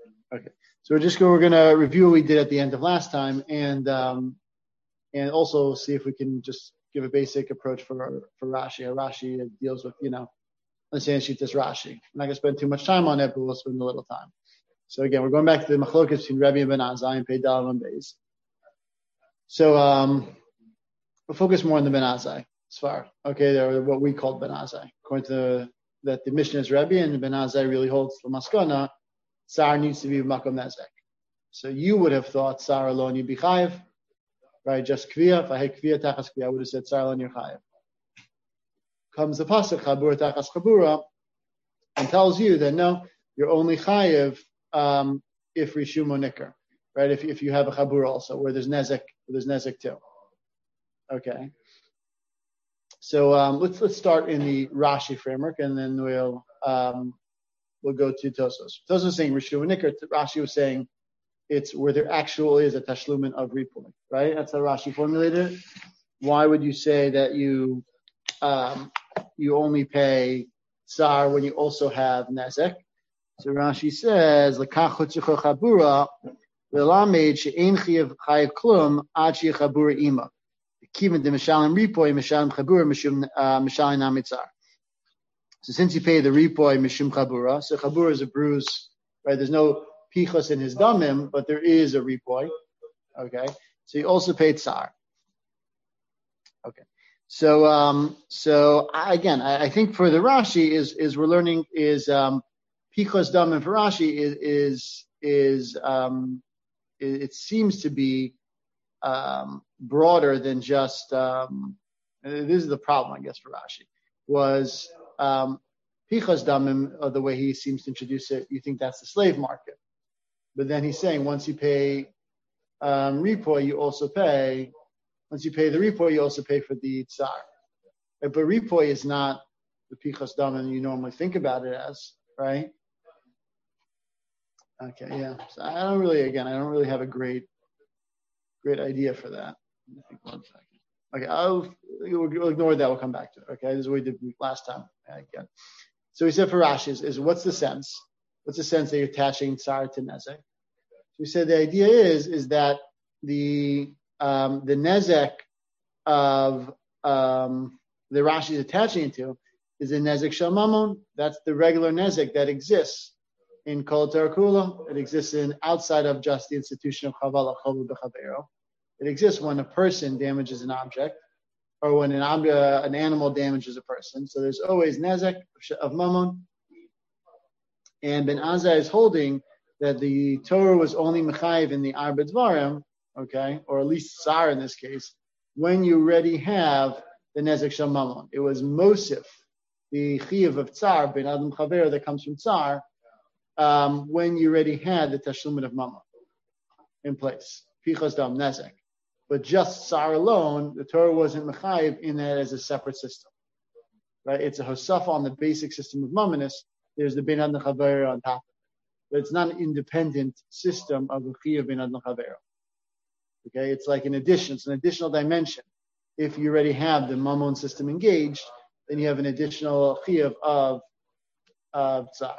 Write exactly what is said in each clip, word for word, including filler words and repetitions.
Okay. So we're just go, we're going to review what we did at the end of last time, and um, and also see if we can just give a basic approach for for Rashi. Rashi deals with, you know, let's say Shitas Rashi. I'm not going to spend too much time on it, but we'll spend a little time. So again, we're going back to the Machlokas between Rebbe and Ben Azai and Pei Dal and Beis. So um, we'll focus more on the Ben Azai. Sfar. Okay, they're what we call Ben Azai. According to the, that the Mishnah is Rebbe, and Ben Azai really holds the Maskana, Tsar needs to be Makom Nezek. So you would have thought Tsar alone you'd be Chayiv, right? Just Kviya. If I had Kviya Tachas Kviya, I would have said Tsar alone you're Chayiv. Comes the Pasuk, Chabura Tachas Chabura, and tells you that no, you're only Chayiv um, if Rishum Nikr, right? If if you have a Chabura also, where there's Nezek, where there's Nezek too. Okay. So um, let's let's start in the Rashi framework, and then we'll um, we'll go to Tosos. Tosos is saying Rishu and Nikr. Rashi was saying it's where there actually is a tashlumin of ripoy, right? That's how Rashi formulated it. Why would you say that you um, you only pay tsar when you also have nezek? So Rashi says Lekach Chutzucho Chabura V'Lamed She'ein Chiyav Chayiv Klum Ad She'Chabura Ima. Kivan de Mishalim Ripoy, Mishalim Chabura, Mishum Mishalim Namitzar. So since you pay the Ripoy, Mishum Chabura, so Chabura is a bruise, right? There's no Pichos in his Damim, but there is a Ripoy. Okay. So you also pay Tsar. Okay. So um so I, again I, I think for the Rashi is is we're learning is um Pichos Damim for Rashi is is is um it, it seems to be Um, broader than just, um, this is the problem, I guess, for Rashi, was um, Pichas Damim, uh, the way he seems to introduce it, you think that's the slave market. But then he's saying once you pay um, Ripoy, you also pay, once you pay the Ripoy, you also pay for the Tsar. But Ripoy is not the Pichas Damim you normally think about it as, right? Okay, yeah. So I don't really, again, I don't really have a great Great idea for that. I think one second. Okay, I'll we'll ignore that. We'll come back to it. Okay, this is what we did last time. Again, so he said for Rashi is, is what's the sense? What's the sense that you're attaching tsar to nezek? So we said the idea is is that the um, the nezek of um, the Rashi is attaching it to is the nezek shel mamon. That's the regular nezek that exists in Kol Tarakula. It exists in outside of just the institution of Chavala Chavu B'Chavero. It exists when a person damages an object, or when an ob- uh, an animal damages a person. So there's always nezek of mammon. And Ben Azai is holding that the Torah was only mechayiv in the Arba Dvarim, okay, or at least Tsar in this case, when you already have the nezek shel mammon. It was Mosif, the chiyuv of Tsar, Ben Adam Chavero, that comes from Tsar, Um, when you already had the tashlumin of mama in place, pichas dam nezek, but just tsar alone, the Torah wasn't mechayiv in that as a separate system, right? It's a hosafa on the basic system of mamonis. There's the ben adon chavera on top of it, but it's not an independent system of the chiyuv ben adon chavera. Okay, it's like an addition. It's an additional dimension. If you already have the mamon system engaged, then you have an additional chiyuv of of tsar.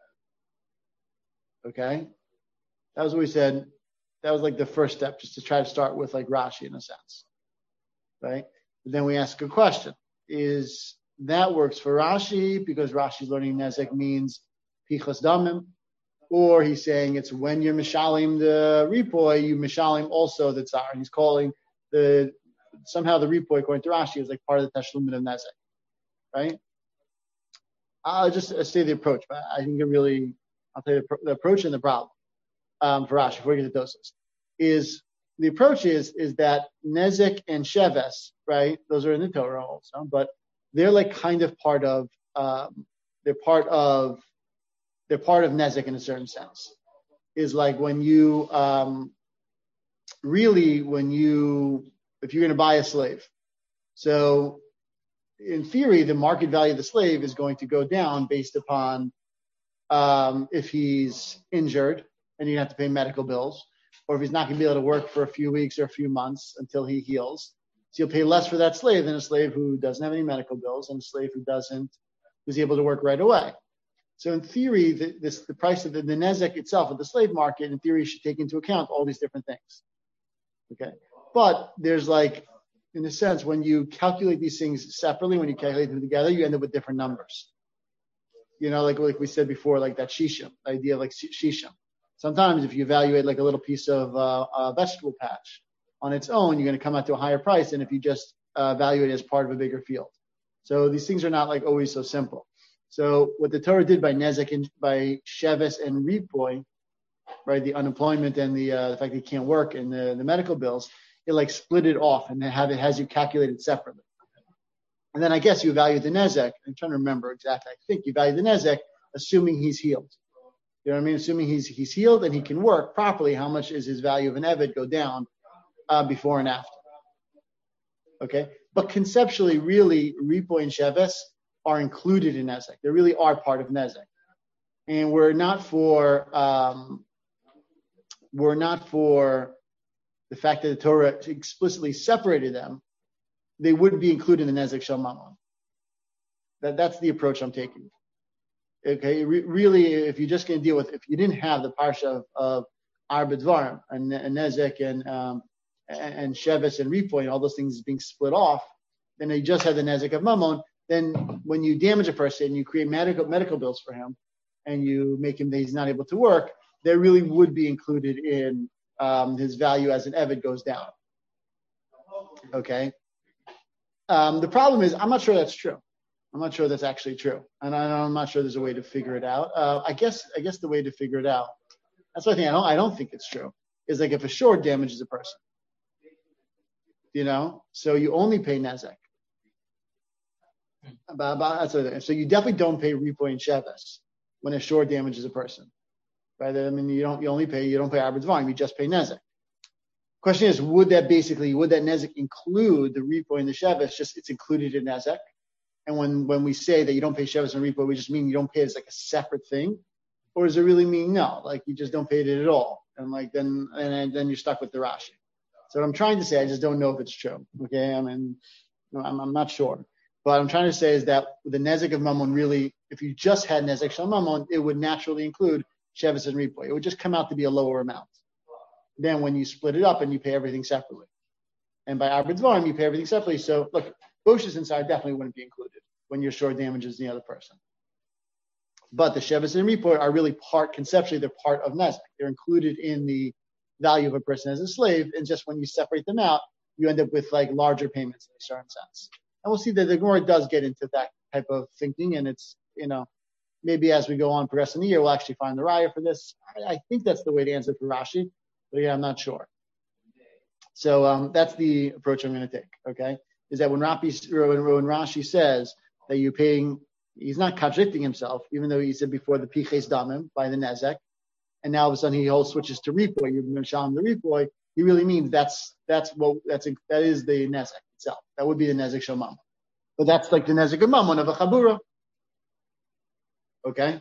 Okay, that was what we said. That was like the first step, just to try to start with like Rashi in a sense, right? But then we ask a question: is that works for Rashi because Rashi's learning nezek means pichas damim, or he's saying it's when you're mishalim the ripoy, you mishalim also the tsar. And he's calling the somehow the ripoy according to Rashi is like part of the tashlumin of nezek, right? I'll just say the approach, but I think it really. I'll tell you the, the approach and the problem um, for Rashi before we get to Tosos. Is the approach is is that nezek and sheves, right? Those are in the Torah also, but they're like kind of part of um, they're part of they're part of nezek in a certain sense. Is like when you um, really when you if you're going to buy a slave, so in theory the market value of the slave is going to go down based upon Um, if he's injured and you have to pay medical bills, or if he's not going to be able to work for a few weeks or a few months until he heals. So you'll pay less for that slave than a slave who doesn't have any medical bills and a slave who doesn't, who's able to work right away. So in theory, the, this, the price of the, the nezek itself of the slave market, in theory, should take into account all these different things. Okay. But there's like, in a sense, when you calculate these things separately, when you calculate them together, you end up with different numbers. You know, like, like we said before, like that shishim, the idea of like shishim. Sometimes if you evaluate like a little piece of uh, a vegetable patch on its own, you're going to come out to a higher price than if you just uh, evaluate it as part of a bigger field. So these things are not like always so simple. So what the Torah did by nezek and by sheves and ripoy, right, the unemployment and the uh, the fact that you can't work and the, the medical bills, it like split it off and have it has you calculated separately. And then I guess you evaluate the nezek. I'm trying to remember exactly. I think you value the nezek assuming he's healed. You know what I mean? Assuming he's he's healed and he can work properly, how much is his value of an eved go down uh, before and after? Okay, but conceptually, really, ripoy and sheves are included in nezek. They really are part of nezek, and we're not for um, we're not for the fact that the Torah explicitly separated them. They wouldn't be included in the nezek shel mamon. That that's the approach I'm taking. Okay, Re- really, if you're just going to deal with, if you didn't have the parsha of, of Arba Dvarim and, and Nezek and um, and Sheves and Ripoy and all those things being split off, then you just have the Nezek of Mammon. Then when you damage a person, you create medical medical bills for him, and you make him that he's not able to work, they really would be included in um, his value as an Eved goes down. Okay. Um, the problem is, I'm not sure that's true. I'm not sure that's actually true, and I'm not sure there's a way to figure it out. Uh, I guess I guess the way to figure it out, that's what I think. I don't I don't think it's true. Is like if a short damages a person, you know, so you only pay nezek. About, about, that's what I think. So you definitely don't pay ripoy and sheves when a short damages a person, right? I mean, you don't you only pay you don't pay Arba Dvarim, you just pay nezek. Question is, would that basically would that nezek include the ripoy and the sheves? Just it's included in nezek. And when, when we say that you don't pay sheves and ripoy, we just mean you don't pay it as like a separate thing, or does it really mean no, like you just don't pay it at all, and like then and then you're stuck with the Rashi. So what I'm trying to say, I just don't know if it's true. Okay, I mean, I'm I'm not sure, but what I'm trying to say is that the nezek of mammon really, if you just had nezek shel mammon, it would naturally include sheves and ripoy. It would just come out to be a lower amount. Then when you split it up and you pay everything separately, and by Arba Dvarim you pay everything separately. So look. Bushes inside definitely wouldn't be included when your short damages the other person. But the sheves and ripoy are really part, conceptually, they're part of nezek. They're included in the value of a person as a slave, and just when you separate them out, you end up with like larger payments in a certain sense. And we'll see that the Gemara does get into that type of thinking, and it's, you know, maybe as we go on, progress in the year, we'll actually find the raya for this. I, I think that's the way to answer for Rashi, but yeah, I'm not sure. So um, that's the approach I'm going to take, okay? Is that when, Rashi, when Rashi says that you're paying, he's not contradicting himself, even though he said before the piches damim by the nezek, and now all of a sudden he whole switches to ripoy. You're going to show him the ripoy. He really means that's that's what that's that is the nezek itself. That would be the nezek shel mammon, but that's like the nezek of mammon of a chabura. Okay,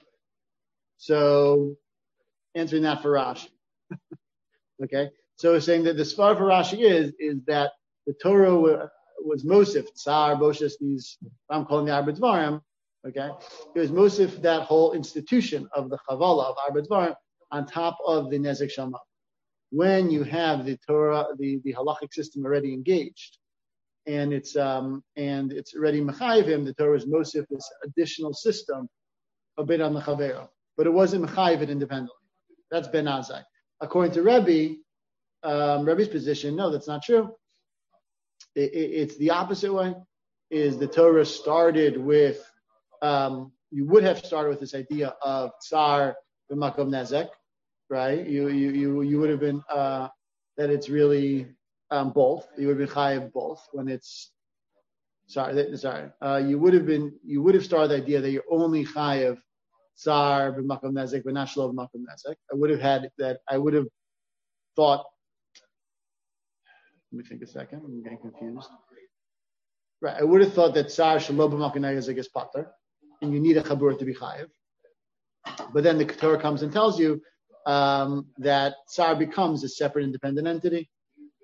so answering that for Rashi. Okay, so we're saying that the svar for Rashi is is that the Torah was Mosif, Tsar, Boshes, these, I'm calling the Arba Dvarim, okay? It was Mosif, that whole institution of the Chavala, of Arba Dvarim, on top of the Nezek shel mammon. When you have the Torah, the, the halachic system already engaged, and it's um and it's already Mechayivim, the Torah is Mosif, this additional system, a bit on the Chavera. But it wasn't Mechayivim independently. That's Ben Azai. According to Rebbe, um, Rebbe's position, no, that's not true. It, it, it's the opposite way. Is the Torah started with, um, you would have started with this idea of Tsar b'makom nezek, right? You you you you would have been uh, that it's really um, both. You would have been chayav both when it's sorry sorry. Uh, you would have been you would have started the idea that you're only chayav Tsar b'makom nezek, but not shlo b'makom nezek. I would have had that. I would have thought. Let me think a second. I'm getting confused. Right. I would have thought that Tsar Shelo b'makom nezek is pater, and you need a chabur to be chayiv. But then the Torah comes and tells you um, that Tsar becomes a separate independent entity,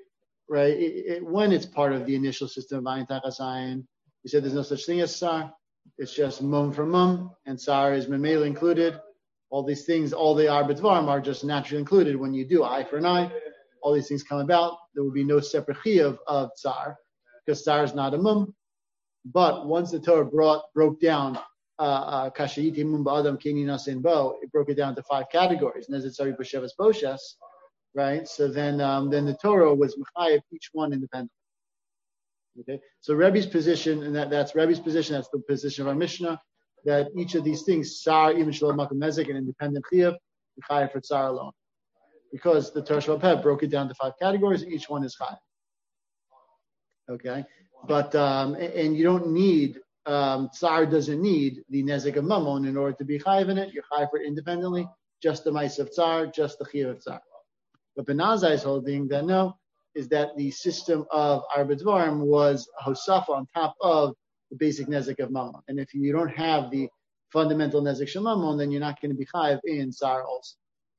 right? It, it, when it's part of the initial system of Ayin Tachas Ayin, you said there's no such thing as Tsar. It's just mum for mum, and tsar is memela included. All these things, all the arbet dvarim are just naturally included when you do eye for an eye. All these things come about. There will be no separate chiyuv of tsar, because tsar is not a mum. But once the Torah brought broke down kashayiti mum ba'adam kini nasin bo, it broke it down to five categories. Nezet tzari b'shevas boshes, right? So then, um, then the Torah was mechayev each one independently. Okay, so Rebbe's position, and that, that's Rebbe's position. That's the position of our Mishnah. That each of these things, tsar, even shalom makom nezek, an independent chiyuv, mechayev for tsar alone, because the Torah Sheba'al Peh broke it down to five categories, and each one is chayev. Okay, but um, and, and you don't need um, tsar doesn't need the nezek of mammon in order to be chayev in it. You're chayev for it independently, just the ma'is of tsar, just the chiyuv of tsar. But Ben Azai is holding that no, is that the system of arbet dvarim was a hosafa on top of the basic nezek of mammon. And if you don't have the fundamental nezek shel mammon, then you're not going to be chayev in tsar also.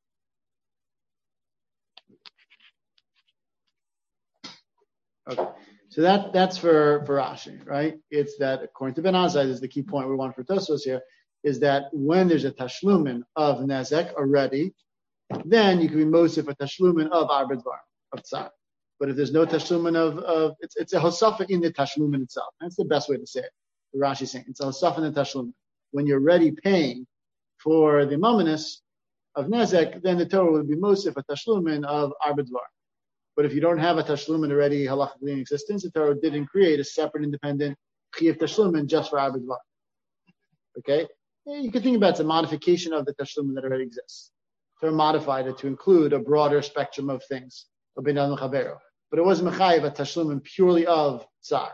Okay, so that that's for for Rashi, right? It's that according to Ben Azai, this is the key point we want for Tosfos here, is that when there's a tashlumin of nezek already, then you can be mosif a tashlumin of arbet dvarim of tsar. But if there's no tashlumin of, of it's it's a hosafa in the tashlumin itself. That's the best way to say it. The Rashi is saying it's a hosafa in the tashlumin. When you're already paying for the mamonis of nezek, then the Torah would be mosif a tashlumin of arbet dvarim. But if you don't have a tashlumin already halachically in existence, the Torah didn't create a separate independent chiyuv tashlumin just for arbet dvarim. Okay, you can think about it's a modification of the tashlumin that already exists. The Torah modified it to include a broader spectrum of things. But it wasn't mechayev a tashlumin purely of tsar.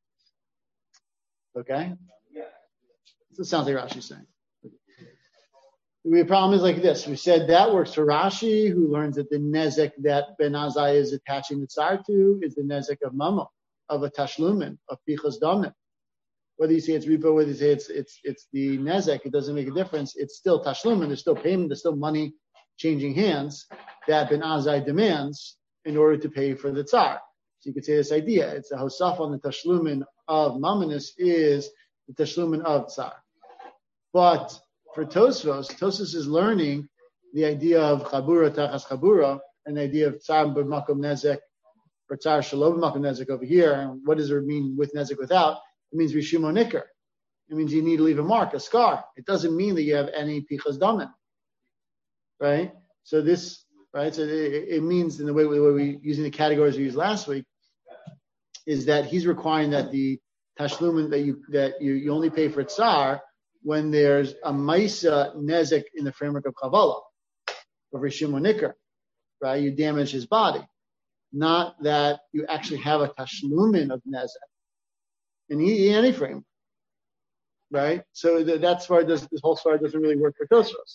Okay? So it sounds like Rashi's saying. The problem is like this. We said that works for Rashi, who learns that the nezek that Ben Azai is attaching the tsar to is the nezek of mamo, of a tashlumin, of pichas damim. Whether you say it's repo, whether you say it's it's it's the nezek, it doesn't make a difference. It's still tashlumin. There's still payment. There's still money changing hands that Ben Azai demands in order to pay for the tsar. So you could say this idea, it's a hosaf on the tashlumin of mamonis is the tashlumin of tsar. But for Tosfos, Tosfos is learning the idea of chabura tachas chabura, and the idea of tsar b'makom nezek, or tsar shalom b'makom nezek over here. And what does it mean with nezek without? It means rishumo nikar. It means you need to leave a mark, a scar. It doesn't mean that you have any pichas damin. Right? So this Right, so it, it means in the way we were using the categories we used last week, is that he's requiring that the tashlumin that you that you, you only pay for tsar when there's a maisa nezek in the framework of chavala, of rishimo nikar, right? You damage his body, not that you actually have a tashlumin of nezek in any framework, right? So the, that's why this, this whole story doesn't really work for Tosfos.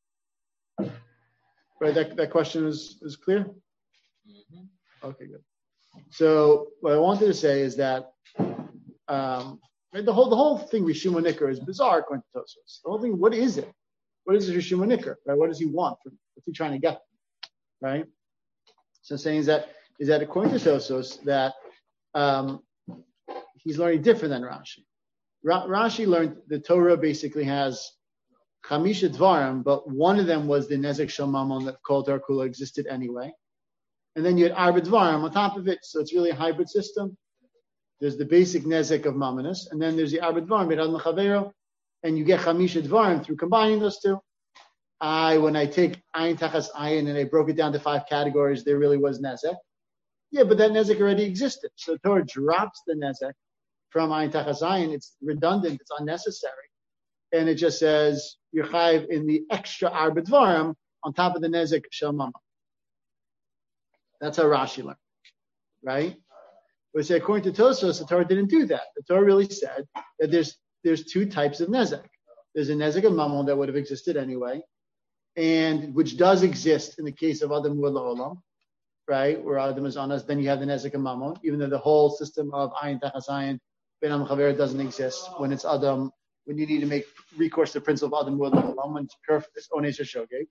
Right, that, that question is, is clear? Mm-hmm. Okay, good. So what I wanted to say is that um, right, the whole the whole thing Rishuma Nikar is bizarre according to Tosfos. The whole thing, what is it? What is Rishuma Nikar? Right? What does he want? What's he trying to get? Right? So saying is that is that according to Tosfos that um, he's learning different than Rashi. Ra- Rashi learned the Torah basically has Chamisha Dvarim, but one of them was the Nezek Shel Mammon that called Torah Kula existed anyway. And then you had Arbet Dvarim on top of it, so it's really a hybrid system. There's the basic Nezek of Mammonis, and then there's the Arbet Dvarim, Be'ad Mechavero, and you get Chamisha Dvarim through combining those two. I, when I take Ayin Tachas Ayin and I broke it down to five categories, there really was Nezek. Yeah, but that Nezek already existed. So Torah drops the Nezek from Ayin Tachas Ayin. It's redundant, it's unnecessary. And it just says, you're chayiv in the extra Arbet Dvarim on top of the Nezek Shel Mammon. That's how Rashi learned, right? But say according to Tosfos, the Torah didn't do that. The Torah really said that there's there's two types of Nezek. There's a Nezek of Mammon that would have existed anyway, and which does exist in the case of Adam L'Olam, right? Where Adam is on us, then you have the Nezek of Mammon, even though the whole system of Ayin Tachas Ayin, Ben Am Chaver doesn't exist when it's Adam. When you need to make recourse to the principle of Adam L'Olam, when it's perfect, it's Ones Shogeg.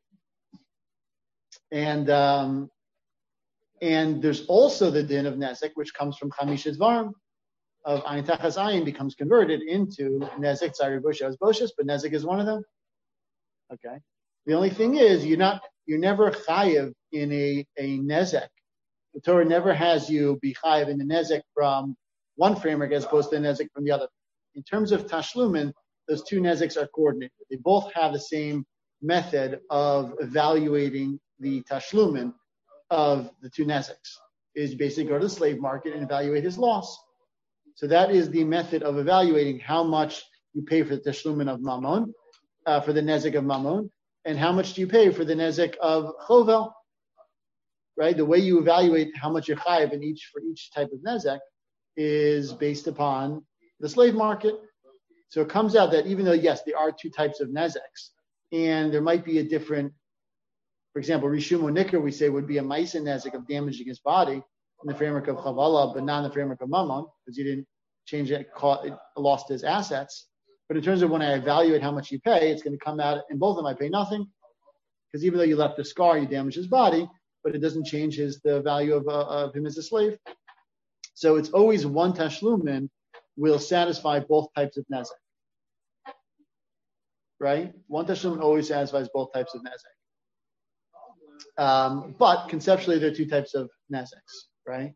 And um, and there's also the din of Nezek, which comes from Chamisha Dvarim, of Ayin Tachas Ayin becomes converted into Nezek Tzari Boshes Boshes, but Nezek is one of them. Okay. The only thing is, you're not, you're never chayiv in a, a Nezek. The Torah never has you be chayiv in the Nezek from one framework as opposed to the Nezek from the other. In terms of Tashlumin, those two Nezeks are coordinated. They both have the same method of evaluating the Tashlumin of the two Nezeks. Is basically go to the slave market and evaluate his loss. So that is the method of evaluating how much you pay for the Tashlumin of Mammon, uh, for the Nezek of Mammon, and how much do you pay for the Nezek of Chovel. Right? The way you evaluate how much you're chayiv in each for each type of Nezek is based upon the slave market. So it comes out that even though, yes, there are two types of Nezeks, and there might be a different, for example, Rishum or Nikr, we say, would be a Maisa Nezek of damaging his body in the framework of Chavala, but not in the framework of Mammon, because he didn't change it, caught, it, lost his assets. But in terms of when I evaluate how much you pay, it's going to come out, in both of them I pay nothing, because even though you left a scar, you damaged his body, but it doesn't change his the value of, uh, of him as a slave. So it's always one Tashlumin will satisfy both types of Nezek. Right? One Tashlumin always satisfies both types of Nezek. Um, but conceptually, there are two types of Nezeks, right?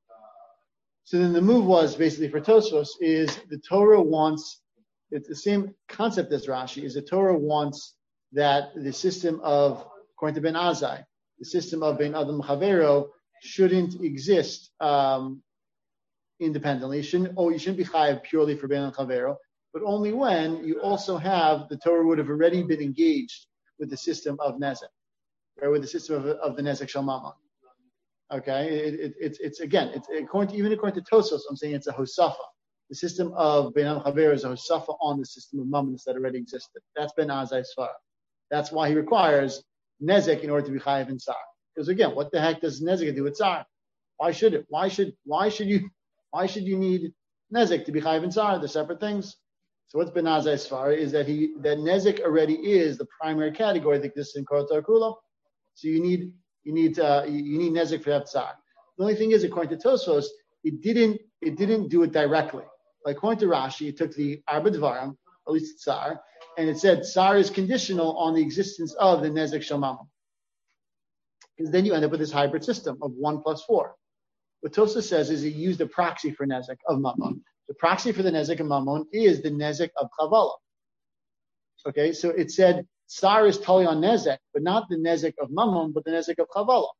So then the move was basically for Tosfos is the Torah wants, it's the same concept as Rashi, is the Torah wants that the system of, according to Ben Azai, the system of Ben Adam Chavero shouldn't exist um, independently. You shouldn't, oh, you shouldn't be chayav purely for Ben Adam Chavero, but only when you also have, the Torah would have already been engaged with the system of Nezek. Right, with the system of, of the Nezek Shel Mammon. Okay, it, it, it's it's again, it's according to, even according to Tosfos, I'm saying it's a hosafa. The system of Ben Am Chaver is a hosafa on the system of Mammon that already existed. That's Ben Azai Sfar. That's why he requires Nezek in order to be chayiv in Tsar. Because again, what the heck does Nezek do with Tsar? Why should it? Why should why should you why should you need Nezek to be chayiv in Tsar? They're separate things. So what's Ben Azai Sfar is that he that Nezek already is the primary category that exists in Korot Kula. So you need you need uh, you need Nezek for that Tsar. The only thing is, according to Tosfos, it didn't it didn't do it directly. Like according to Rashi, it took the Arba Dvarim, at least Tsar, and it said Tsar is conditional on the existence of the Nezek Shel Mammon. Because then you end up with this hybrid system of one plus four. What Tosfos says is he used a proxy for Nezek of Mammon. The proxy for the Nezek of Mammon is the Nezek of Chavala. Okay, so it said Tsar is totally on Nezek, but not the Nezek of Mammon, but the Nezek of Chavala.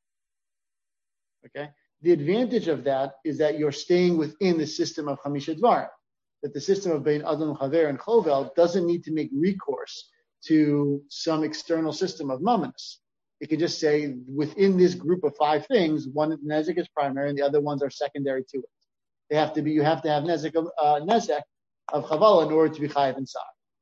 Okay? The advantage of that is that you're staying within the system of Chamisha Dvarim, that the system of Bein Adam, Chaver, and Chovel doesn't need to make recourse to some external system of Mammonis. It can just say, within this group of five things, one Nezek is primary and the other ones are secondary to it. They have to be, you have to have Nezek of, uh, Nezek of Chavala in order to be Chayiv and Tsar.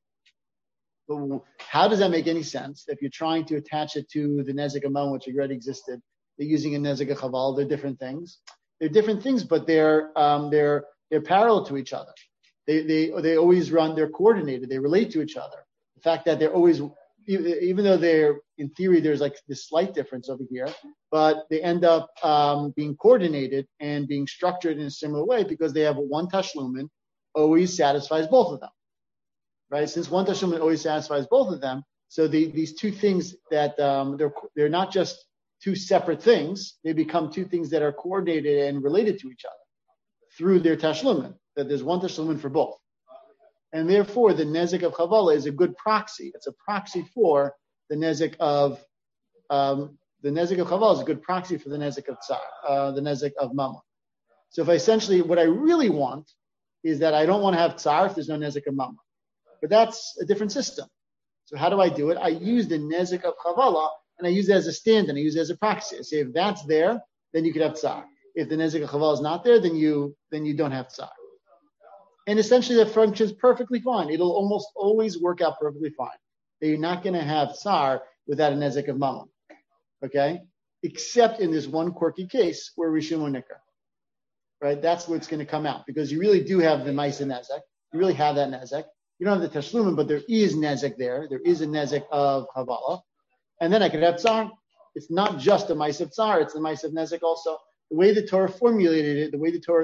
But how does that make any sense? If you're trying to attach it to the Nezek of Mammon, which already existed, they're using a Nezek of Chaval, they're different things. They're different things, but they're um, they're they're parallel to each other. They they they always run, they're coordinated, they relate to each other. The fact that they're always, even though they're, in theory, there's like this slight difference over here, but they end up um, being coordinated and being structured in a similar way because they have one Tashlumin always satisfies both of them. Right? Since one Tashlumin always satisfies both of them, so the, these two things that um, they're they're not just two separate things, they become two things that are coordinated and related to each other through their Tashlumin, that there's one Tashlumin for both. And therefore, the Nezek of Chavala is a good proxy. It's a proxy for the Nezek of, um, the Nezek of Chavala is a good proxy for the Nezek of Tsar, uh, the Nezek of Mammon. So if I essentially, what I really want is that I don't want to have Tsar if there's no Nezek of Mammon. But that's a different system. So how do I do it? I use the Nezek of Chavala, and I use it as a stand-in. I use it as a proxy. I say if that's there, then you could have Tsar. If the Nezek of Chavala is not there, then you then you don't have Tsar. And essentially that functions perfectly fine. It'll almost always work out perfectly fine. That you're not going to have Tsar without a Nezek of Mammon. Okay? Except in this one quirky case where Rishon or Nikr. Right? That's where it's going to come out. Because you really do have the Maisa Nezek. You really have that Nezek. You don't have the Tashlumin, but there is Nezek there. There is a Nezek of Chavala. And then I could have Tsar. It's not just the Maisa of Tsar, it's the Maisa of Nezek also. The way the Torah formulated it, the way the Torah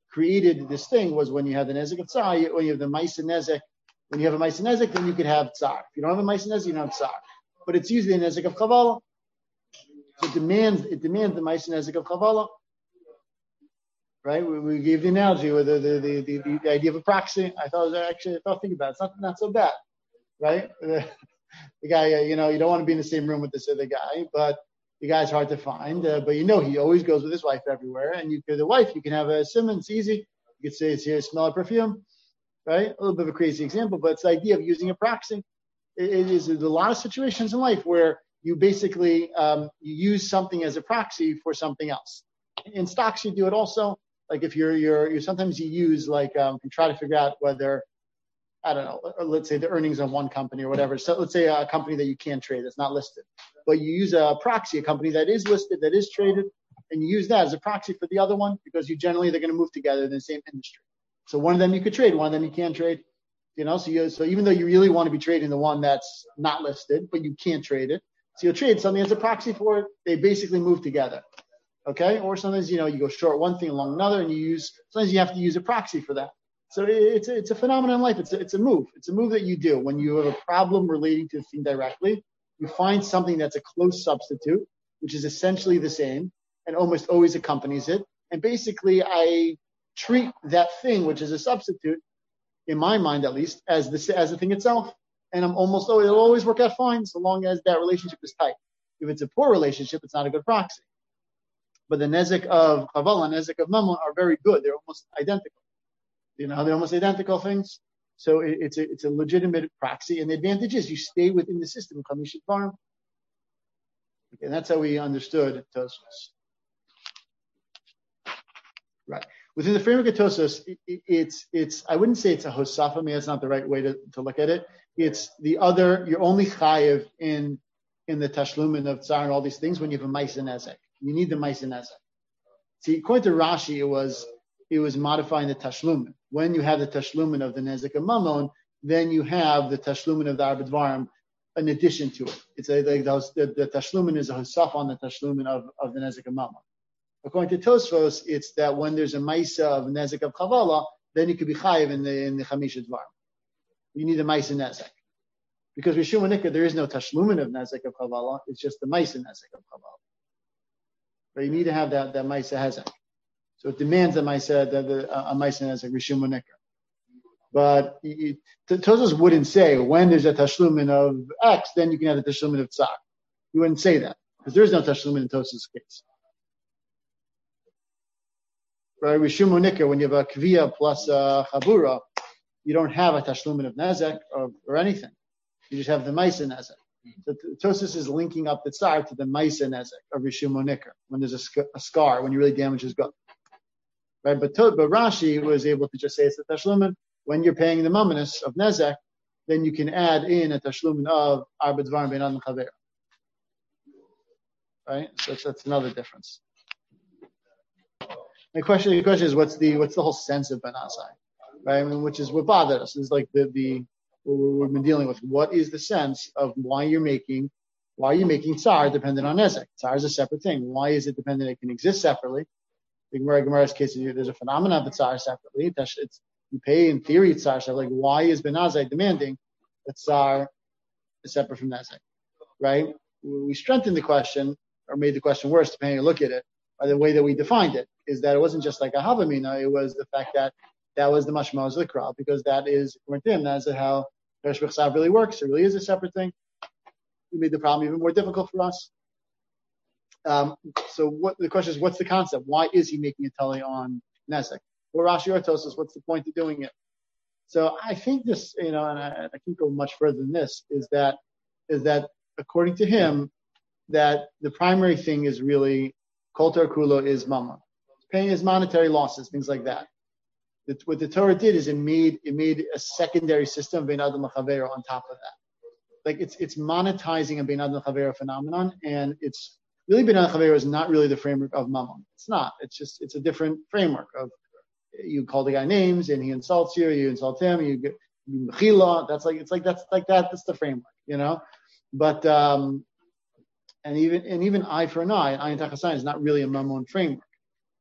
created this thing was when you have the nezek of tsar, when you have the ma'isa nezek, when you have a ma'isa nezek, then you could have tsar. If you don't have a ma'isa nezek, you don't have tsar. But it's usually a nezek of chavala. So it demands, it demands the ma'isa nezek of chavala. Right? We, we gave the analogy with the the, the, the, the idea of a proxy. I thought it was actually, I thought think about it. It's not, not so bad. Right? The, the guy, uh, you know, you don't want to be in the same room with this other guy, but the guy's hard to find, uh, but you know he always goes with his wife everywhere. And you could, the wife, you can have a simon, it's easy. You could say it's here, smell of perfume, right? A little bit of a crazy example, but it's the idea of using a proxy. It, it is there's a lot of situations in life where you basically um, you use something as a proxy for something else. In stocks, you do it also. Like if you're you're, you're sometimes you use like um, you try to figure out whether I don't know, let's say the earnings of one company or whatever. So let's say a company that you can't trade that's not listed. But you use a proxy, a company that is listed, that is traded, and you use that as a proxy for the other one because you generally they're going to move together in the same industry. So one of them you could trade, one of them you can't trade. You know, so you, so even though you really want to be trading the one that's not listed, but you can't trade it, so you'll trade something as a proxy for it. They basically move together. Okay? Or sometimes, you know, you go short one thing along another and you use, sometimes you have to use a proxy for that. So it's a, it's a phenomenon in life. It's a, it's a move. It's a move that you do when you have a problem relating to the thing directly. You find something that's a close substitute, which is essentially the same and almost always accompanies it. And basically, I treat that thing, which is a substitute, in my mind at least, as the as the thing itself. And I'm almost, oh, it'll always work out fine so long as that relationship is tight. If it's a poor relationship, it's not a good proxy. But the nezek of chavala and nezek of mammon are very good. They're almost identical. You know, they're almost identical things. So it, it's a it's a legitimate proxy. And the advantage is you stay within the system of Chamishit Dvarim. Okay, and that's how we understood Tosfos. Right. Within the framework of Tosfos, it, it, it's it's I wouldn't say it's a hosafa. Maybe that's not the right way to, to look at it. It's the other. You're only chayiv in in the tashlumin of tsar and all these things when you have a ma'isa nezek. You need the ma'isa nezek. See, according to Rashi, it was it was modifying the tashlumin. When you have the tashlumin of the nezek of mammon, then you have the tashlumin of the arbet dvarim in addition to it. It's a, like those, the, the tashlumin is a hosaf on the tashlumin of, of the nezek of mammon. According to Tosfos, it's that when there's a ma'isa of nezek of chavala, then you could be chayiv in the in the chamisha dvarim. You need a ma'isa nezek. Because with Rishum Nikah, there is no tashlumin of nezek of chavala, it's just the ma'isa nezek of chavala. But you need to have that, that ma'isa hezek. So it demands a ma'isa, the, the, a ma'isa nezek, Rishum Nikah. But Tosfos wouldn't say when there's a tashlumin of X, then you can have the tashlumin of Tzar. You wouldn't say that because there is no tashlumin in Tosfos' case. Right, Rishum Nikah, when you have a kviya plus a chabura, you don't have a tashlumin of nezek or, or anything. You just have the ma'isa nezek. So Tosfos is linking up the Tzar to the ma'isa nezek of Rishum Nikah when there's a, sc- a scar, when you really damage his gut. Right, but, to, but Rashi was able to just say it's a tashlumin. When you're paying the mamonis of nezek, then you can add in a tashlumin of arbet dvarim bein adam chaver. Right, so that's, that's another difference. The question, the question is, what's the what's the whole sense of Ben Azai, right? I mean, which is what bothered us. Is like the the what we've been dealing with. What is the sense of why you're making why are you making tsar dependent on nezek? Tsar is a separate thing. Why is it dependent? It can exist separately. In Gemara's case, there's a phenomenon of the tsar separately. It's, you pay in theory tsar separately. Like, why is Ben Azai demanding that tsar is separate from nezek? Right? We strengthened the question, or made the question worse, depending on how you look at it, by the way that we defined it. Is that it wasn't just like a havamina, it was the fact that that was the mashmaz of the crowd, because that is, according to him, that's how Peresh B'chsav really works. It really is a separate thing. We made the problem even more difficult for us. Um, so what the question is, what's the concept? Why is he making a tali on nezek? Or Rashi or Tosfos, what's the point of doing it? So I think this, you know, and I, I can't go much further than this, is that is that according to him, that the primary thing is really kol tar kulo is mama. Paying his monetary losses, things like that. The, what the Torah did is it made it made a secondary system bein adam l'chavero on top of that. Like it's it's monetizing a bein adam l'chavero phenomenon, and it's really bein adam l'chavero is not really the framework of mammon. It's not. It's just it's a different framework of you call the guy names and he insults you, you insult him, you get mechila. That's like it's like that's like that. That's the framework, you know. But um, and even and even eye for an eye, ayin tachas ayin is not really a mammon framework.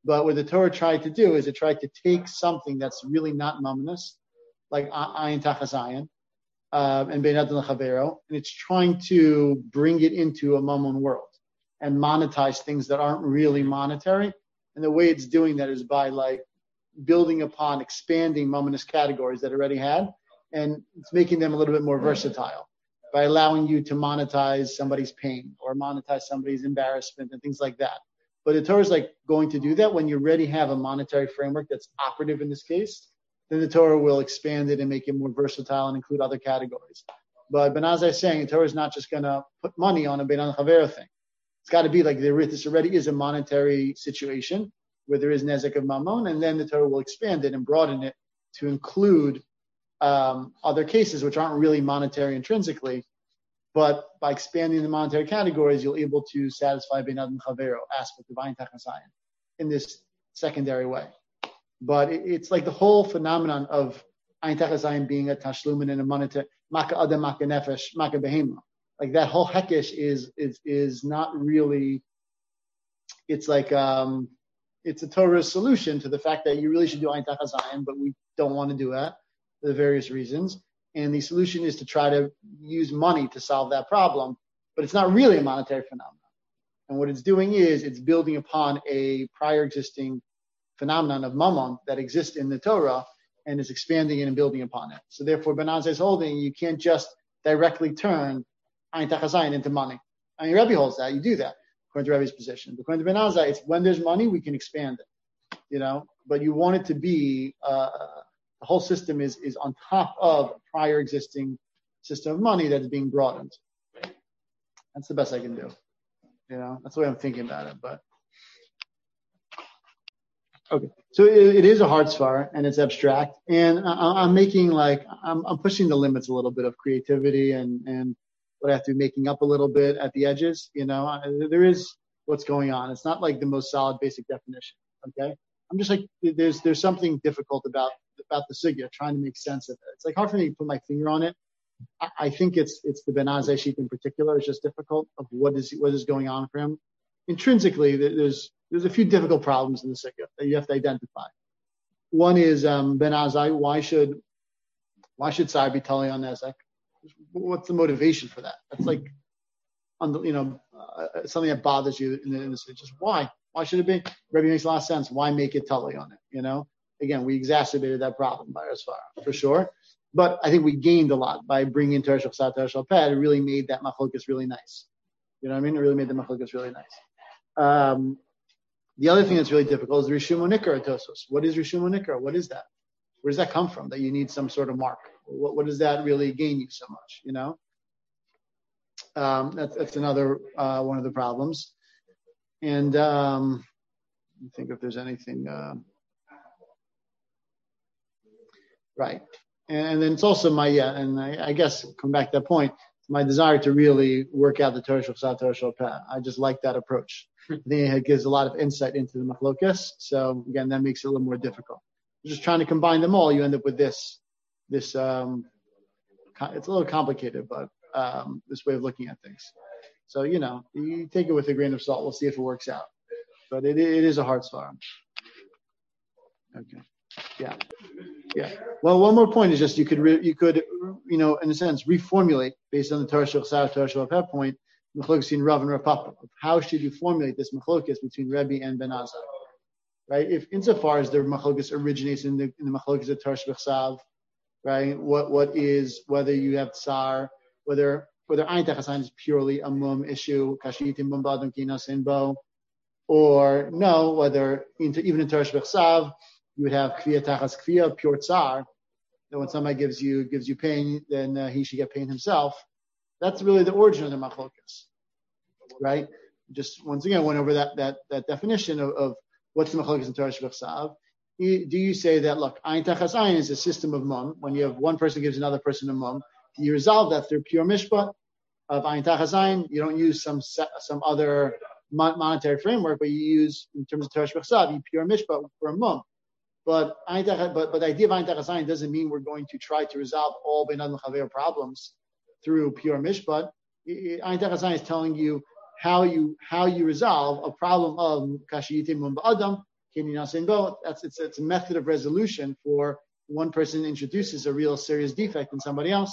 But what the Torah tried to do is it tried to take something that's really not mamonous, like ayin tachas ayin, uh, and bein adam lechavero, and it's trying to bring it into a mammon world and monetize things that aren't really monetary. And the way it's doing that is by like building upon expanding mammonous categories that it already had, and it's making them a little bit more versatile by allowing you to monetize somebody's pain or monetize somebody's embarrassment and things like that. But the Torah is like going to do that when you already have a monetary framework that's operative in this case. Then the Torah will expand it and make it more versatile and include other categories. But Ben Azai is saying the Torah is not just going to put money on a Bein Adam Chavero thing. It's got to be like there, this already is a monetary situation where there is nezek of mammon, and then the Torah will expand it and broaden it to include um, other cases which aren't really monetary intrinsically. But by expanding the monetary categories, you'll be able to satisfy Bein Adam Chavero aspect of ayin tachas ayin in this secondary way. But it, it's like the whole phenomenon of ayin tachas ayin being a tashlumin and a monetary maka adam maka nefesh maka behema. Like that whole hekesh is is is not really. It's like um, it's a Torah solution to the fact that you really should do ayin tachas ayin, but we don't want to do that for the various reasons. And the solution is to try to use money to solve that problem, but it's not really a monetary phenomenon. And what it's doing is it's building upon a prior existing phenomenon of mammon that exists in the Torah and is expanding it and building upon it. So therefore, Ben Azai is holding, you can't just directly turn ayin tachas ayin into money. I mean, Rebbe holds that. You do that, according to Rebbe's position. But according to Ben Azai, it's when there's money, we can expand it, you know. But you want it to be... Uh, the whole system is, is on top of a prior existing system of money that is being broadened. That's the best I can do. You know, that's the way I'm thinking about it. But okay, so it, it is a hard svar and it's abstract, and I, I'm making like I'm, I'm pushing the limits a little bit of creativity and and what I have to be making up a little bit at the edges. You know, I, there is what's going on. It's not like the most solid basic definition. Okay, I'm just like there's there's something difficult about. about the sugya, trying to make sense of it. It's like hard for me to put my finger on it. I, I think it's it's the Ben Azai sheet in particular. It's just difficult of what is what is going on for him. Intrinsically, there's there's a few difficult problems in the sugya that you have to identify. One is um, Ben Azai. Why should why should Tsar be telling on Nezek? What's the motivation for that? That's like, on the, you know, uh, something that bothers you in the, in the sugya. Just why? Why should it be? Rebbe makes a lot of sense. Why make it tali on it? You know. Again, we exacerbated that problem by our svara, for sure. But I think we gained a lot by bringing Teresh Chsad, Teresh Ped. It really made that machlokas really nice. You know what I mean? It really made the machlokas really nice. Um, the other thing that's really difficult is Rishum Unikra Tosos. What is Rishum Unikra? What is that? Where does that come from? That you need some sort of mark. What, what does that really gain you so much? You know, um, that's that's another uh, one of the problems. And um, let me think if there's anything. Uh, Right. And then it's also my, yeah, and I, I guess come back to that point, my desire to really work out the Torah Shulchan, Torah Shulchan. I just like that approach. I think it gives a lot of insight into the machlokas. So again, that makes it a little more difficult. Just trying to combine them all, you end up with this, this, um, it's a little complicated, but, um, this way of looking at things. So, you know, you take it with a grain of salt. We'll see if it works out, but it, it is a hard svar. Okay. Yeah. Yeah. Well, one more point is just you could, re, you could, you know, in a sense, reformulate based on the Torah Shulchan, Torah Shulchan point, machlokas between Rav and Rav Papa. How should you formulate this machlokas between Rebbe and Ben Azai? Right? If insofar as the machlokas originates in the in the machlokas of Torah Shulchan, right? What what is whether you have tsar, whether whether ayin tachas ayin is purely a mum issue, kashitim mum ba'adam kinas inbo, or no, whether into, even in Torah Shulchan you would have kviya tachas kviya, pure tsar, that when somebody gives you gives you pain, then uh, he should get pain himself. That's really the origin of the machlokas, right? Just once again went over that that that definition of, of what's the machlokas in Torah Shebechsav. Do you say that look, ayin tachas ayin is a system of mum? When you have one person gives another person a mum, you resolve that through pure mishpat of ayin tachas ayin. You don't use some some other monetary framework, but you use in terms of Torah Shebechsav, you pure mishpat for a mum. But, but but the idea of ayin tachas ayin doesn't mean we're going to try to resolve all bein adam chaver problems through pure mishpat. Ayin tachas ayin is telling you how you how you resolve a problem of kashiyitim mum ba'adam Can you not say both? That's it's it's a method of resolution for one person introduces a real serious defect in somebody else.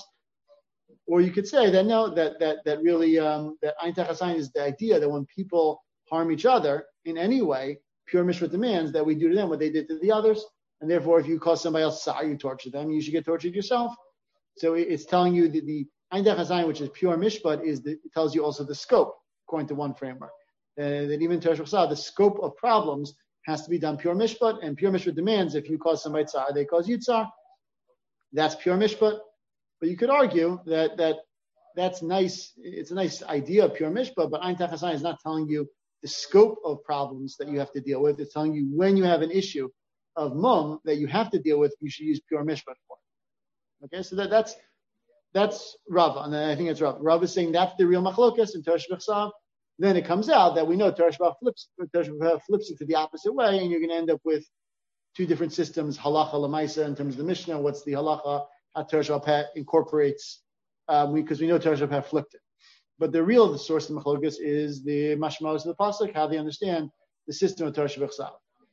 Or you could say that no, that that that really um, that Ein Tachasayin is the idea that when people harm each other in any way, pure Mishpat demands that we do to them what they did to the others, and therefore, if you cause somebody else sar, you torture them, you should get tortured yourself. So it's telling you that the Ein Tachasayin, which is pure Mishpat, is the, it tells you also the scope according to one framework. Uh, that even Teresh B'Chsav, the scope of problems has to be done pure Mishpat, and pure Mishpat demands if you cause somebody tsar, they cause you tsar. That's pure Mishpat. But you could argue that that that's nice. It's a nice idea of pure mishpat, but Ein Tachasayin is not telling you the scope of problems that you have to deal with. It's telling you when you have an issue of mum that you have to deal with, you should use pure mishpat for. Okay, so that, that's that's Rava, and I think it's Rava. Rava is saying that's the real machlokas in Teresh B'Chsav. Then it comes out that we know Teresh B'Chsav flips Teresh B'Chsav flips it to the opposite way, and you're going to end up with two different systems: halacha lemaisa in terms of the Mishnah. What's the halacha? How Teresh B'Chsav incorporates, um, we because we know Teresh B'Chsav flipped it. But the real the source of the machlokas is the mashmalos of the pasuk, how they understand the system of Teresh B'Chsav.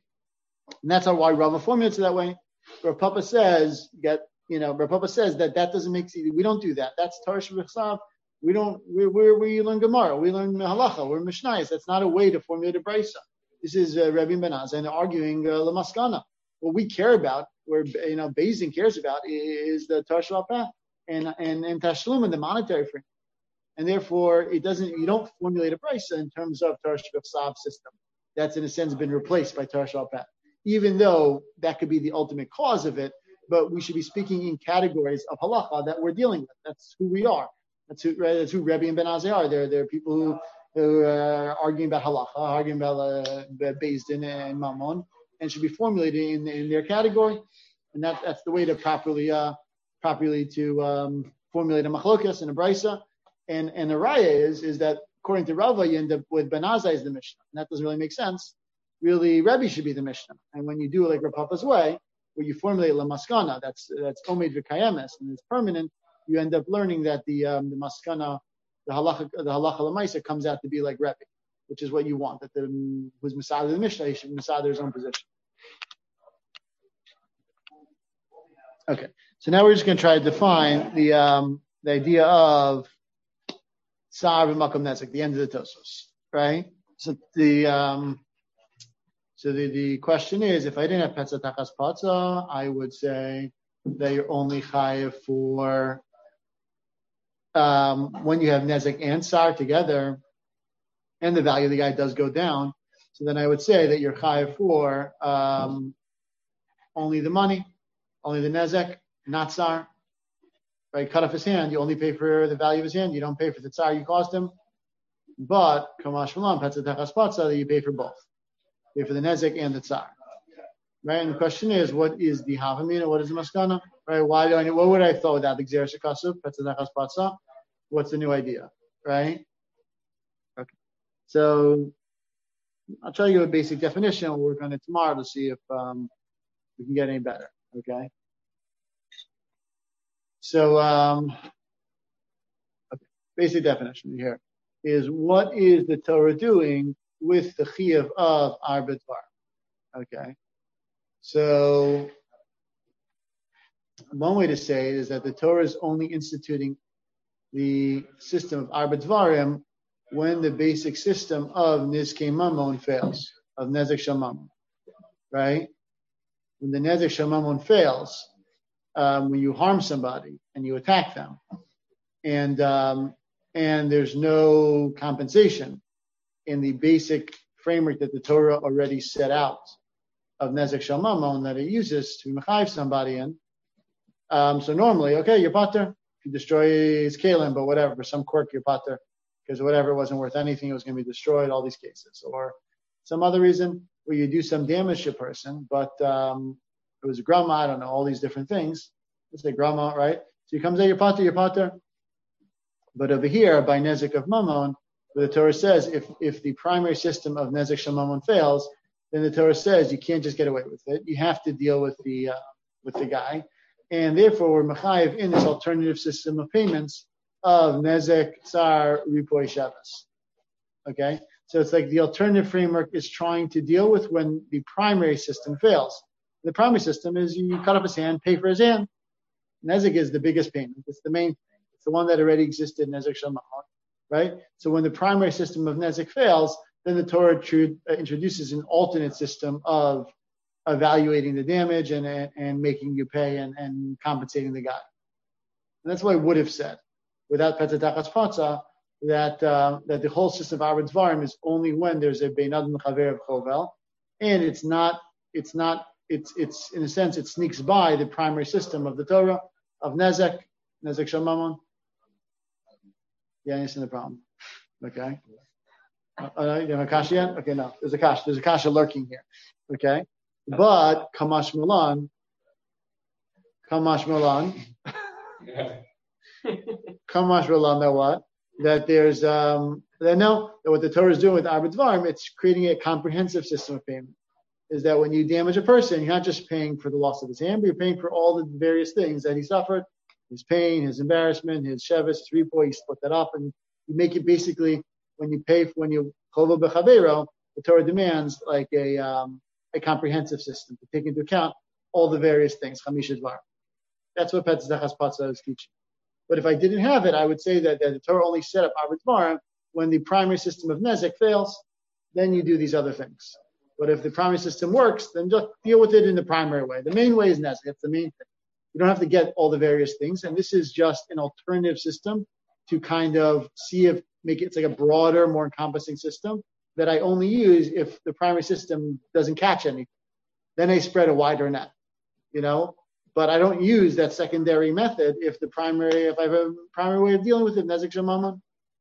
And that's how why Rava formulates it that way. Rav Papa says, get you know, Rav Papa says that that doesn't make sense. We don't do that. That's Teresh B'Chsav. We don't. We we we learn Gemara. We learn Halacha. We're Mishnayos. That's not a way to formulate a brisa. This is uh, Rebbe Ben Azai and arguing uh, Lamaskana. What we care about, where you know Beis cares about, is the Teresh B'Chsav and and and Tashlum and the monetary frame. And therefore, it doesn't. You don't formulate a brisa in terms of Teresh B'Chsav system. That's in a sense been replaced by Teresh B'Chsav. Even though that could be the ultimate cause of it, but we should be speaking in categories of halacha that we're dealing with. That's who we are. That's who, right, that's who Rebbe and Ben Azai are. They're, they're people who, who are arguing about halacha, arguing about uh, Beis Din and Mammon, and should be formulated in, in their category. And that, that's the way to properly uh, properly to um, formulate a machlokas and a brisa. And and the raya is is that according to Rava, you end up with Ben Azai as the Mishnah. And that doesn't really make sense. Really, Rebbe should be the Mishnah. And when you do it like Rav Papa's way, where you formulate la maskana, that's that's omed v'kayemes, and it's permanent, you end up learning that the um, the maskana, the halacha, the halacha lemaisa comes out to be like Rebbe, which is what you want. That the who's Masada the Mishnah, he should Masada his own position. Okay, so now we're just going to try to define the um, the idea of tsar v'makom nezek, the end of the Tosfos, right? So the um, So the, the question is, if I didn't have Petza Tachas Patza, I would say that you're only chayiv for um, when you have Nezek and Sar together, and the value of the guy does go down. So then I would say that you're chayiv for um, only the money, only the Nezek, not Sar. Right? Cut off his hand, you only pay for the value of his hand. You don't pay for the Tsar you caused him. But Kamash Malam, Petza Tachas Patza, that you pay for both. Pay for the nezek and the tsar, right? And the question is, what is the havamina? What is the maskana, right? Why do I? What would I have thought without the gzeres shekasuv? Petzadachas patza. What's the new idea, right? Okay, so I'll tell you a basic definition. We'll work on it tomorrow to see if um, we can get any better. Okay. So, um, okay. Basic definition here is what is the Torah doing with the chiyuv of arba dvar. Okay. So one way to say it is that the Torah is only instituting the system of arba dvarim when the basic system of nizkei mamon fails, of nezek shel mamon. Right? When the nezek shel mamon fails, um, when you harm somebody and you attack them, and um, and there's no compensation in the basic framework that the Torah already set out of Nezek Shel Mamon that it uses to mechayiv somebody in. Um, so normally, okay, you're pater. If you destroy his kalim, but whatever, for some quirk, you're pater. Because whatever wasn't worth anything, it was going to be destroyed, all these cases. Or some other reason where you do some damage to a person, but um, it was a grama, I don't know, all these different things. Let's say grama, right? So he comes out, you're pater, you're pater. But over here, by Nezek of Mamon, where the Torah says if, if the primary system of Nezek Shel Mamon fails, then the Torah says you can't just get away with it. You have to deal with the uh, with the guy. And therefore, we're mechayiv in this alternative system of payments of Nezek, Tsar, Ripoy, Shabbos. Okay? So it's like the alternative framework is trying to deal with when the primary system fails. The primary system is you cut off his hand, pay for his hand. Nezek is the biggest payment. It's the main thing. It's the one that already existed, Nezek Shel Mamon, right? So when the primary system of Nezek fails, then the Torah tr- uh, introduces an alternate system of evaluating the damage and and making you pay and, and compensating the guy. And that's what I would have said without Petzatachas Patza, that uh, that the whole system of Arba Dvarim is only when there's a Bein Adam Chaver of Chovel, and it's not it's not it's it's in a sense it sneaks by the primary system of the Torah of Nezek Nezek Shel Mamon. Yeah, you understand the problem. Okay. Uh, uh, you have a kasha yet? Okay, no. There's a kasha. There's a kasha lurking here. Okay. But Kamash Milan, Kamash Milan, Kamash Milan, that what? That there's um that no, that what the Torah is doing with Arba Dvarim, it's creating a comprehensive system of payment. Is that when you damage a person, you're not just paying for the loss of his hand, but you're paying for all the various things that he suffered, his pain, his embarrassment, his shevis, his repo, you split that up, and you make it basically when you pay for when you chova b'chavero, the Torah demands like a um, a comprehensive system to take into account all the various things. Chamisha Dvar. That's what Petzatachas Patza is teaching. But if I didn't have it, I would say that, that the Torah only set up Arba Dvarim when the primary system of Nezek fails, then you do these other things. But if the primary system works, then just deal with it in the primary way. The main way is Nezek. That's the main thing. You don't have to get all the various things. And this is just an alternative system to kind of see if, make it, it's like a broader, more encompassing system that I only use if the primary system doesn't catch anything. Then I spread a wider net, you know? But I don't use that secondary method if the primary, if I have a primary way of dealing with it, Nezek Shel Mamon.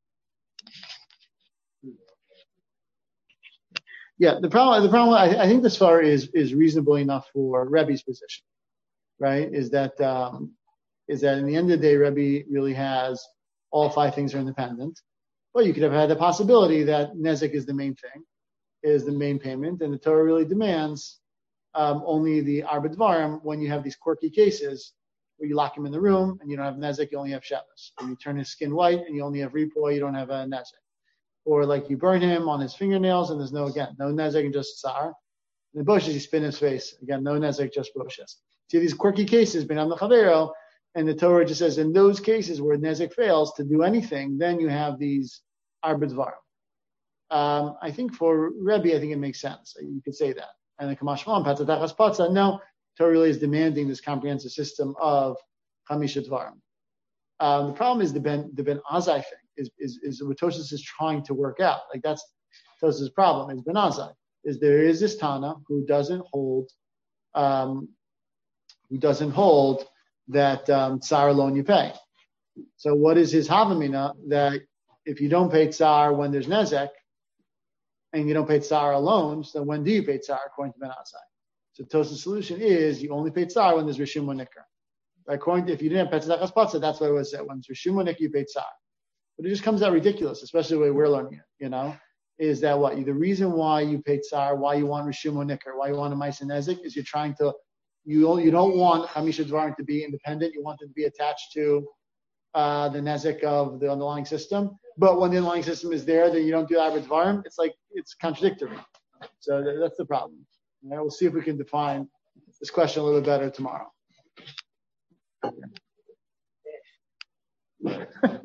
Yeah, the problem, the problem, I, I think this far is, is reasonable enough for Rebbe's position, right? Is that, um, is that in the end of the day, Rebbe really has all five things are independent. But you could have had the possibility that Nezek is the main thing, is the main payment, and the Torah really demands um, only the Arba Dvarim when you have these quirky cases where you lock him in the room and you don't have Nezek, you only have Shabbos. Or you turn his skin white and you only have Repoy, you don't have a Nezek. Or like you burn him on his fingernails and there's no, again, no Nezek and just Tsar. In the bushes, you spin his face. Again, no Nezek, just bushes. See these quirky cases, Ben Am Chavero, and the Torah just says in those cases where Nezek fails to do anything, then you have these Arba Dvarim. Um, I think for Rebbe, I think it makes sense. You could say that. And the Kamash Malan, Petzatachas Patza, no, Torah really is demanding this comprehensive system of Chamisha Dvarim. Um, the problem is the Ben the Ben Azai thing is is is what Tosfos is trying to work out. Like that's Tosfos' problem is Ben Azai. Is there is this Tana who doesn't hold um, who doesn't hold that um, Tsar alone you pay. So what is his Havamina that if you don't pay Tsar when there's Nezek, and you don't pay Tsar alone, so when do you pay Tsar according to Ben Azai? So Tosfos' solution is you only pay Tsar when there's Rishum Nikr. According to, if you didn't have Petzatachas Patza, that's what it was said. When it's Rishum Nikr, you pay Tsar. But it just comes out ridiculous, especially the way we're learning it, you know, is that what? The reason why you pay Tsar, why you want Rishum Nikr, why you want a Ma'aser Nezek, is you're trying to, you you don't want Chamisha Dvarim to be independent. You want it to be attached to uh, the Nezek of the underlying system. But when the underlying system is there, then you don't do Arba Dvarim. It's like, it's contradictory. So th- that's the problem. All right, we'll see if we can define this question a little bit better tomorrow.